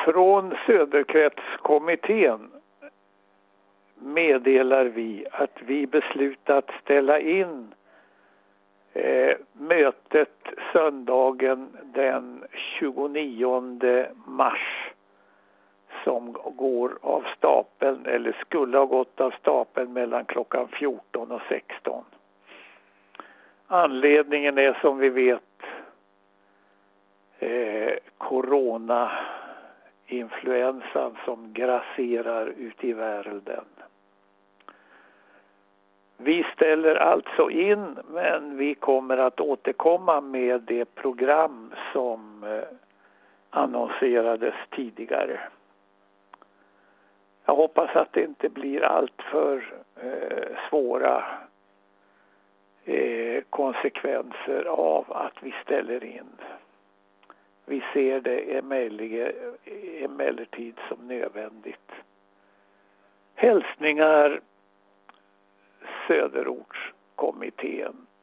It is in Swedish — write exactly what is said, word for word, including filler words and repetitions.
Från Söderkretskommittén meddelar vi att vi beslutat ställa in eh, mötet söndagen den tjugonionde mars som går av stapeln eller skulle ha gått av stapeln mellan klockan fjorton och sexton. Anledningen är som vi vet eh, corona-influensan som grasserar ut i världen. Vi ställer alltså in, men vi kommer att återkomma med det program som eh, annonserades tidigare. Jag hoppas att det inte blir allt för eh, svåra eh, konsekvenser av att vi ställer in. Vi ser det emellertid som nödvändigt. Hälsningar Söderortskommittén.